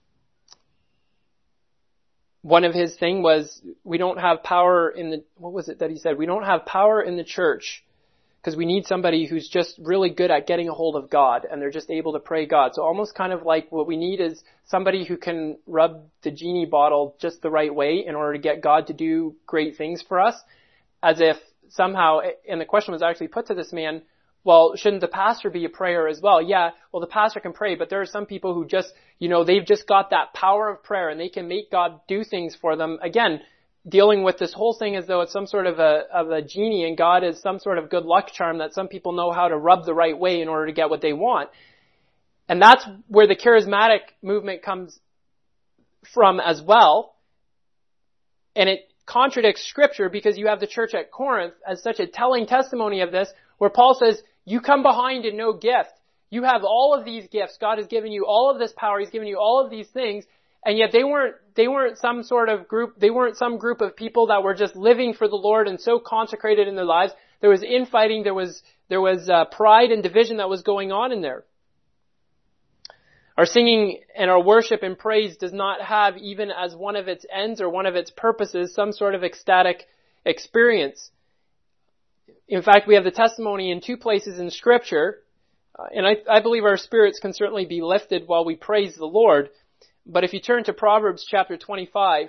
one of his thing was, we don't have power in the, what was it that he said? We don't have power in the church because we need somebody who's just really good at getting a hold of God, and they're just able to pray God. So almost kind of like what we need is somebody who can rub the genie bottle just the right way in order to get God to do great things for us, as if somehow, and the question was actually put to this man, well, shouldn't the pastor be a prayer as well? Yeah, well, the pastor can pray, but there are some people who just, you know, they've just got that power of prayer and they can make God do things for them. Again, dealing with this whole thing as though it's some sort of a, of a genie and God is some sort of good luck charm that some people know how to rub the right way in order to get what they want. And that's where the charismatic movement comes from as well. And it contradicts Scripture, because you have the church at Corinth as such a telling testimony of this, where Paul says, you come behind in no gift. You have all of these gifts. God has given you all of this power. He's given you all of these things. And yet they weren't, they weren't some sort of group, they weren't some group of people that were just living for the Lord and so consecrated in their lives. There was infighting, there was, there was uh, pride and division that was going on in there. Our singing and our worship and praise does not have, even as one of its ends or one of its purposes, some sort of ecstatic experience. In fact, we have the testimony in two places in Scripture, uh, and I, I believe our spirits can certainly be lifted while we praise the Lord. But if you turn to Proverbs chapter twenty-five,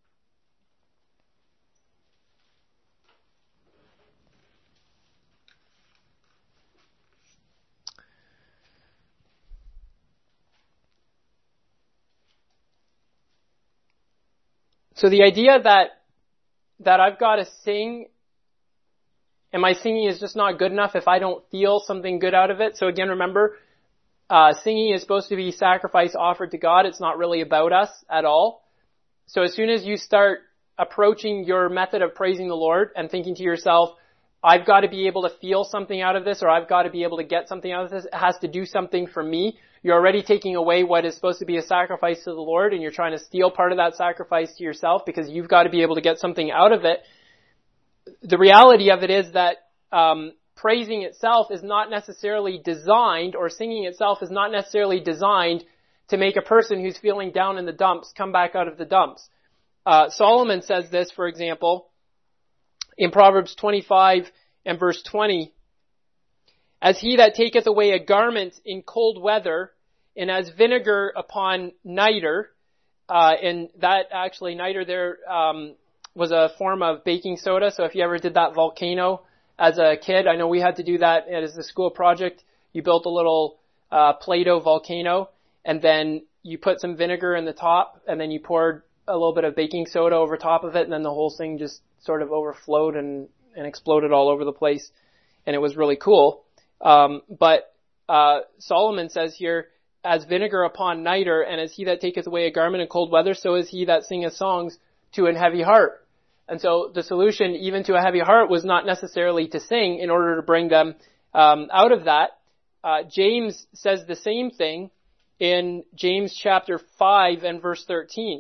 so the idea that that I've got to sing, and my singing is just not good enough if I don't feel something good out of it. So again, remember, uh, singing is supposed to be sacrifice offered to God. It's not really about us at all. So as soon as you start approaching your method of praising the Lord and thinking to yourself, I've got to be able to feel something out of this, or I've got to be able to get something out of this, it has to do something for me, you're already taking away what is supposed to be a sacrifice to the Lord, and you're trying to steal part of that sacrifice to yourself because you've got to be able to get something out of it. The reality of it is that um, praising itself is not necessarily designed, or singing itself is not necessarily designed to make a person who's feeling down in the dumps come back out of the dumps. Uh, Solomon says this, for example, in Proverbs twenty-five and verse twenty, as he that taketh away a garment in cold weather, and as vinegar upon niter, uh, and that actually, niter there, um, was a form of baking soda. So if you ever did that volcano as a kid, I know we had to do that as a school project. You built a little uh, Play-Doh volcano, and then you put some vinegar in the top, and then you poured a little bit of baking soda over top of it, and then the whole thing just sort of overflowed and, and exploded all over the place. And it was really cool. Um, but uh, Solomon says here, as vinegar upon niter, and as he that taketh away a garment in cold weather, so is he that singeth songs to an heavy heart. And so the solution even to a heavy heart was not necessarily to sing in order to bring them um, out of that. Uh, James says the same thing in James chapter five and verse thirteen.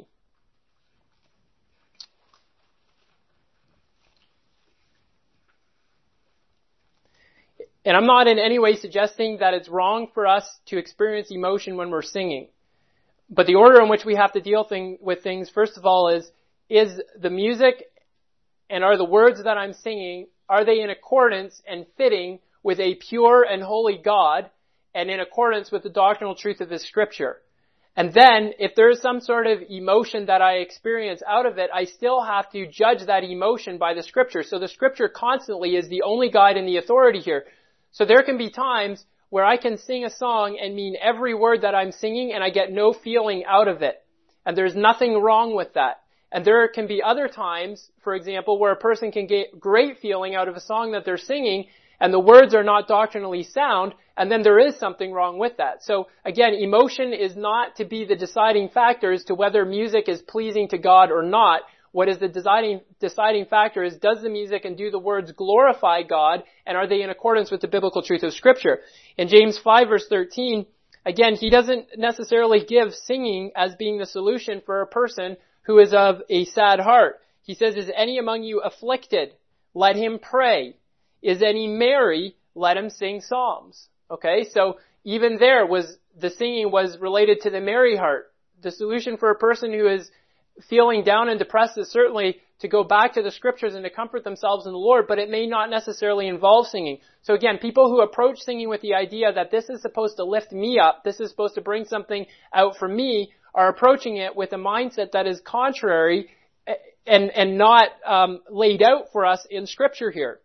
And I'm not in any way suggesting that it's wrong for us to experience emotion when we're singing. But the order in which we have to deal thing, with things, first of all, is, is the music and are the words that I'm singing, are they in accordance and fitting with a pure and holy God and in accordance with the doctrinal truth of His Scripture. And then, if there is some sort of emotion that I experience out of it, I still have to judge that emotion by the Scripture. So the Scripture constantly is the only guide and the authority here. So there can be times where I can sing a song and mean every word that I'm singing and I get no feeling out of it. And there's nothing wrong with that. And there can be other times, for example, where a person can get great feeling out of a song that they're singing and the words are not doctrinally sound, and then there is something wrong with that. So again, emotion is not to be the deciding factor as to whether music is pleasing to God or not. What is the deciding, deciding factor is, does the music and do the words glorify God, and are they in accordance with the biblical truth of Scripture? In James five verse thirteen, again, he doesn't necessarily give singing as being the solution for a person who is of a sad heart. He says, is any among you afflicted? Let him pray. Is any merry? Let him sing psalms. Okay, so even there was, the singing was related to the merry heart. The solution for a person who is feeling down and depressed is certainly to go back to the Scriptures and to comfort themselves in the Lord, but it may not necessarily involve singing. So again, people who approach singing with the idea that this is supposed to lift me up, this is supposed to bring something out for me, are approaching it with a mindset that is contrary and, and not um, laid out for us in Scripture here.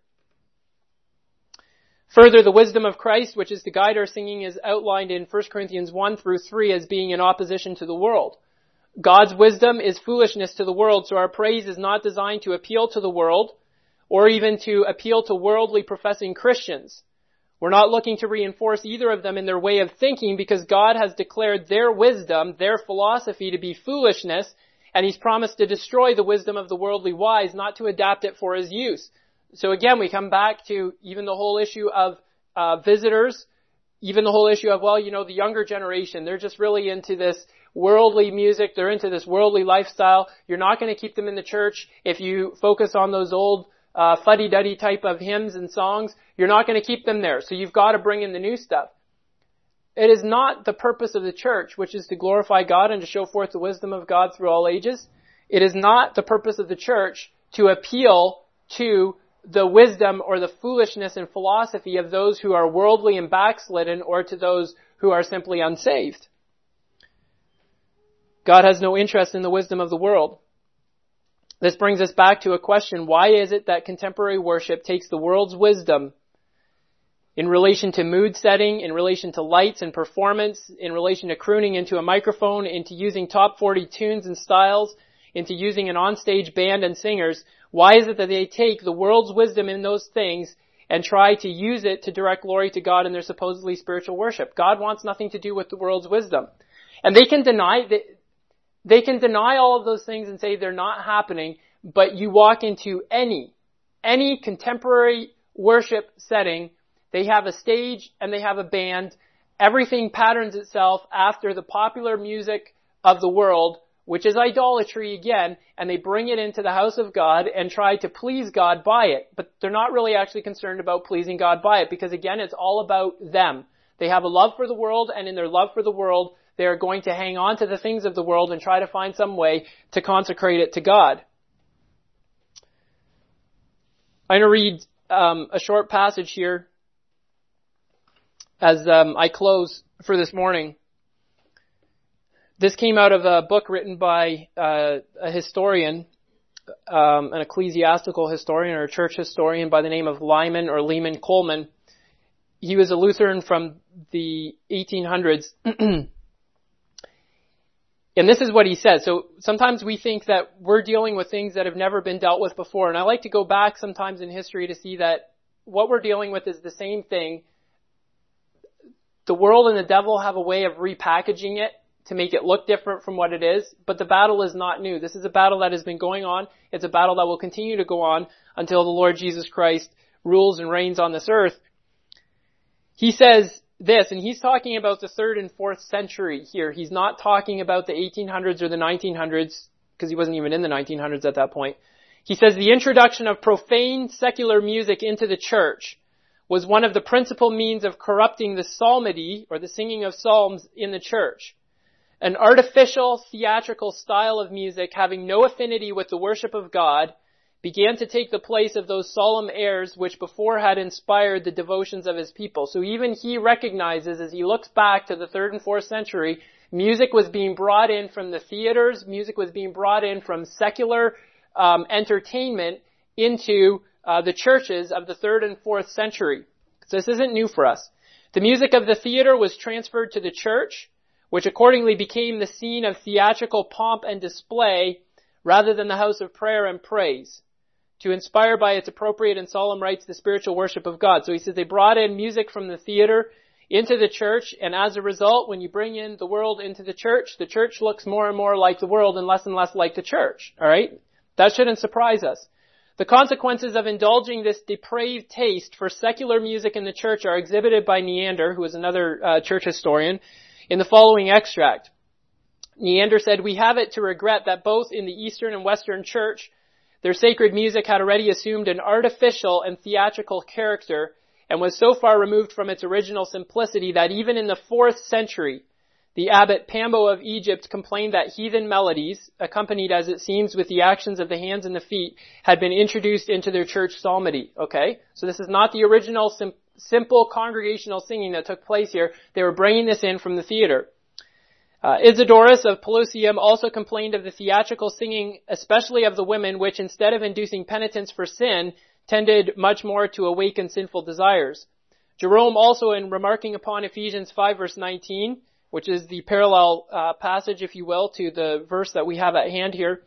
Further, the wisdom of Christ, which is to guide our singing, is outlined in First Corinthians one through three as being in opposition to the world. God's wisdom is foolishness to the world, so our praise is not designed to appeal to the world or even to appeal to worldly professing Christians. We're not looking to reinforce either of them in their way of thinking because God has declared their wisdom, their philosophy to be foolishness, and He's promised to destroy the wisdom of the worldly wise, not to adapt it for His use. So again, we come back to even the whole issue of uh, visitors, even the whole issue of, well, you know, the younger generation, they're just really into this worldly music, they're into this worldly lifestyle. You're not going to keep them in the church if you focus on those old uh, fuddy-duddy type of hymns and songs. You're not going to keep them there, so you've got to bring in the new stuff. It is not the purpose of the church, which is to glorify God and to show forth the wisdom of God through all ages. It is not the purpose of the church to appeal to the wisdom or the foolishness and philosophy of those who are worldly and backslidden, or to those who are simply unsaved. God has no interest in the wisdom of the world. This brings us back to a question: why is it that contemporary worship takes the world's wisdom in relation to mood setting, in relation to lights and performance, in relation to crooning into a microphone, into using top forty tunes and styles, into using an onstage band and singers? Why is it that they take the world's wisdom in those things and try to use it to direct glory to God in their supposedly spiritual worship? God wants nothing to do with the world's wisdom. And they can deny that, they can deny all of those things and say they're not happening, but you walk into any, any contemporary worship setting, they have a stage and they have a band. Everything patterns itself after the popular music of the world, which is idolatry again, and they bring it into the house of God and try to please God by it. But they're not really actually concerned about pleasing God by it, because again, it's all about them. They have a love for the world, and in their love for the world, they are going to hang on to the things of the world and try to find some way to consecrate it to God. I'm going to read um, a short passage here as um, I close for this morning. This came out of a book written by uh, a historian, um, an ecclesiastical historian or a church historian by the name of Lyman or Lehman Coleman. He was a Lutheran from the eighteen hundreds. And this is what he says. So sometimes we think that we're dealing with things that have never been dealt with before. And I like to go back sometimes in history to see that what we're dealing with is the same thing. The world and the devil have a way of repackaging it to make it look different from what it is, but the battle is not new. This is a battle that has been going on. It's a battle that will continue to go on until the Lord Jesus Christ rules and reigns on this earth. He says this, and he's talking about the third and fourth century here. He's not talking about the eighteen hundreds or the nineteen hundreds, because he wasn't even in the nineteen hundreds at that point. He says the introduction of profane secular music into the church was one of the principal means of corrupting the psalmody, or the singing of psalms, in the church. An artificial, theatrical style of music having no affinity with the worship of God began to take the place of those solemn airs which before had inspired the devotions of his people. So even he recognizes, as he looks back to the third and fourth century, music was being brought in from the theaters, music was being brought in from secular um, entertainment into uh, the churches of the third and fourth century. So this isn't new for us. The music of the theater was transferred to the church, which accordingly became the scene of theatrical pomp and display rather than the house of prayer and praise, to inspire by its appropriate and solemn rites the spiritual worship of God. So he says they brought in music from the theater into the church, and as a result, when you bring in the world into the church, the church looks more and more like the world and less and less like the church. All right? That shouldn't surprise us. The consequences of indulging this depraved taste for secular music in the church are exhibited by Neander, who is another uh, church historian, in the following extract. Neander said, "We have it to regret that both in the Eastern and Western Church, their sacred music had already assumed an artificial and theatrical character and was so far removed from its original simplicity that even in the fourth century, the abbot Pambo of Egypt complained that heathen melodies, accompanied as it seems with the actions of the hands and the feet, had been introduced into their church psalmody." Okay? So this is not the original sim- simple congregational singing that took place here. They were bringing this in from the theater. Uh, Isidorus of Pelusium also complained of the theatrical singing, especially of the women, which instead of inducing penitence for sin, tended much more to awaken sinful desires. Jerome also, in remarking upon Ephesians five verse nineteen, which is the parallel uh, passage, if you will, to the verse that we have at hand here,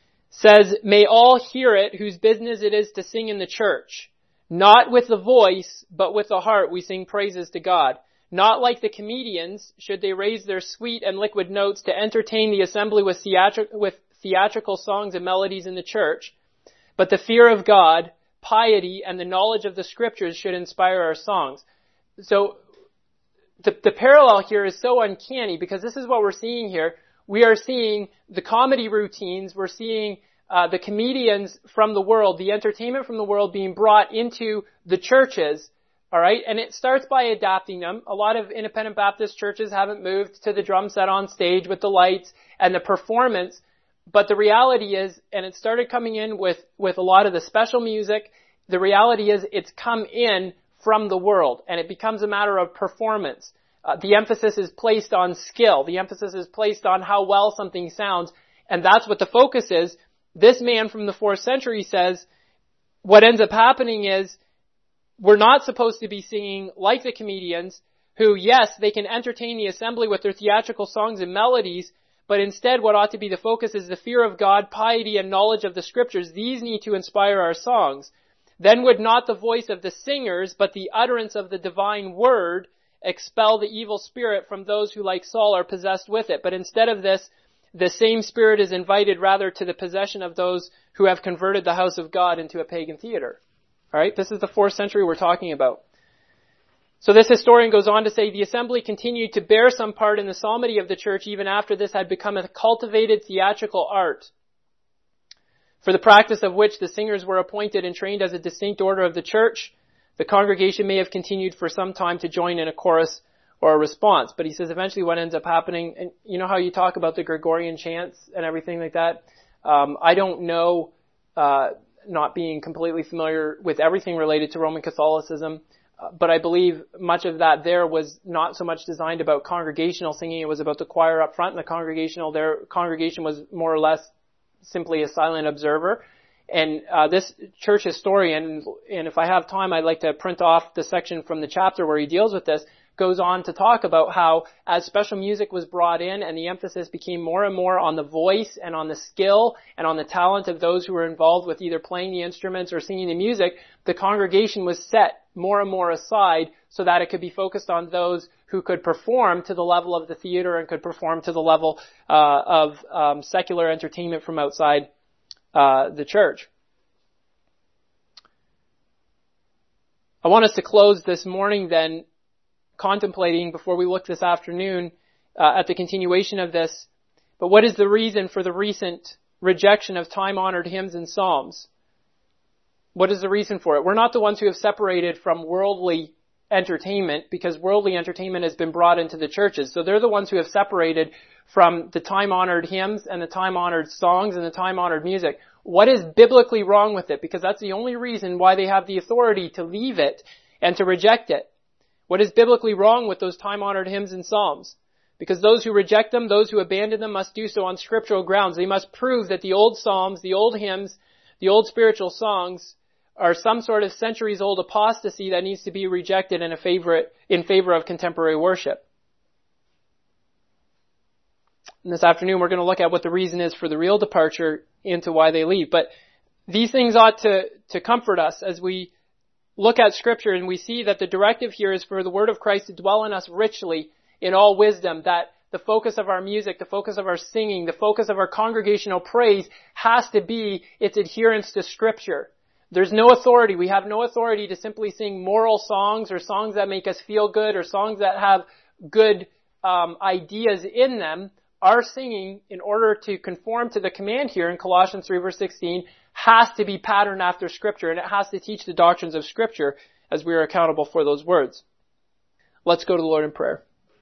says, "May all hear it whose business it is to sing in the church. Not with the voice, but with the heart we sing praises to God. Not like the comedians, should they raise their sweet and liquid notes to entertain the assembly with, theatri- with theatrical songs and melodies in the church, but the fear of God, piety, and the knowledge of the scriptures should inspire our songs." So the, the parallel here is so uncanny, because this is what we're seeing here. We are seeing the comedy routines, we're seeing uh, the comedians from the world, the entertainment from the world being brought into the churches. All right, and it starts by adapting them. A lot of independent Baptist churches haven't moved to the drum set on stage with the lights and the performance, but the reality is, and it started coming in with, with a lot of the special music, the reality is it's come in from the world, and it becomes a matter of performance. Uh, the emphasis is placed on skill. The emphasis is placed on how well something sounds, and that's what the focus is. This man from the fourth century says, what ends up happening is, we're not supposed to be singing like the comedians who, yes, they can entertain the assembly with their theatrical songs and melodies, but instead what ought to be the focus is the fear of God, piety, and knowledge of the scriptures. These need to inspire our songs. Then would not the voice of the singers, but the utterance of the divine word, expel the evil spirit from those who, like Saul, are possessed with it. But instead of this, the same spirit is invited rather to the possession of those who have converted the house of God into a pagan theater. All right, this is the fourth century we're talking about. So this historian goes on to say, the assembly continued to bear some part in the psalmody of the church even after this had become a cultivated theatrical art, for the practice of which the singers were appointed and trained as a distinct order of the church. The congregation may have continued for some time to join in a chorus or a response. But he says eventually what ends up happening, and you know how you talk about the Gregorian chants and everything like that? Um, I don't know, uh, not being completely familiar with everything related to Roman Catholicism, uh, but I believe much of that there was not so much designed about congregational singing. It was about the choir up front, and the congregational their congregation was more or less simply a silent observer. And uh, this church historian, and if I have time, I'd like to print off the section from the chapter where he deals with this, goes on to talk about how as special music was brought in and the emphasis became more and more on the voice and on the skill and on the talent of those who were involved with either playing the instruments or singing the music, the congregation was set more and more aside so that it could be focused on those who could perform to the level of the theater and could perform to the level uh, of um, secular entertainment from outside uh, the church. I want us to close this morning then contemplating, before we look this afternoon uh, at the continuation of this, but what is the reason for the recent rejection of time-honored hymns and psalms? What is the reason for it? We're not the ones who have separated from worldly entertainment, because worldly entertainment has been brought into the churches. So they're the ones who have separated from the time-honored hymns and the time-honored songs and the time-honored music. What is biblically wrong with it? Because that's the only reason why they have the authority to leave it and to reject it. What is biblically wrong with those time-honored hymns and psalms? Because those who reject them, those who abandon them, must do so on scriptural grounds. They must prove that the old psalms, the old hymns, the old spiritual songs are some sort of centuries-old apostasy that needs to be rejected in a favorite, in favor of contemporary worship. And this afternoon we're going to look at what the reason is for the real departure into why they leave. But these things ought to, to comfort us as we look at Scripture and we see that the directive here is for the Word of Christ to dwell in us richly in all wisdom, that the focus of our music, the focus of our singing, the focus of our congregational praise has to be its adherence to Scripture. There's no authority. We have no authority to simply sing moral songs or songs that make us feel good or songs that have good um, ideas in them. Our singing, in order to conform to the command here in Colossians three verse sixteen, has to be patterned after Scripture, and it has to teach the doctrines of Scripture as we are accountable for those words. Let's go to the Lord in prayer.